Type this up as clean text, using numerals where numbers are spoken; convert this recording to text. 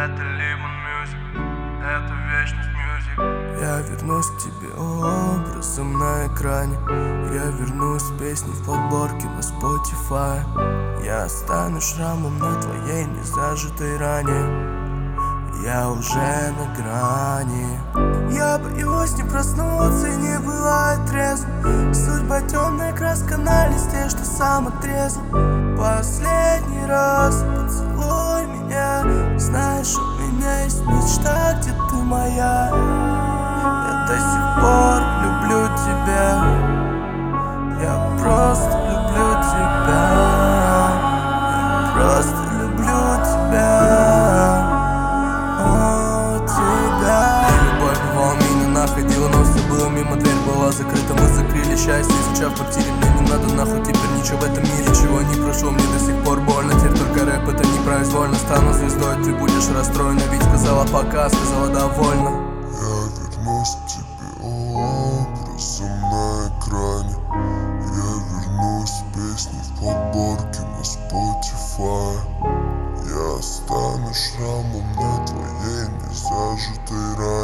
Это Lemon Music, это вечность Music. Я вернусь к тебе образом на экране. Я вернусь с песней в подборке на Spotify. Я останусь шрамом на твоей незажитой ране. Я уже на грани. Я боюсь не проснуться и не бывает трезвым. Судьба темная краска на листе, что сам отрезал. Последний раз поцелуй меня. Знаешь, у меня есть мечта, где ты моя. Я до сих пор люблю тебя. Я просто люблю тебя. Я просто люблю тебя. Находила, но все было мимо, дверь была закрыта. Мы закрыли счастье, изучав в квартире. Мне не надо нахуй теперь ничего в этом мире. Чего не прошу, мне до сих пор больно. Теперь только рэп, это непроизвольно. Стану звездой, ты будешь расстроена. Ведь сказала пока, сказала довольно. Я вернусь к тебе образом на экране. Я вернусь с песней в подборке на Spotify. Я стану шрамом на твоей незажитой ране.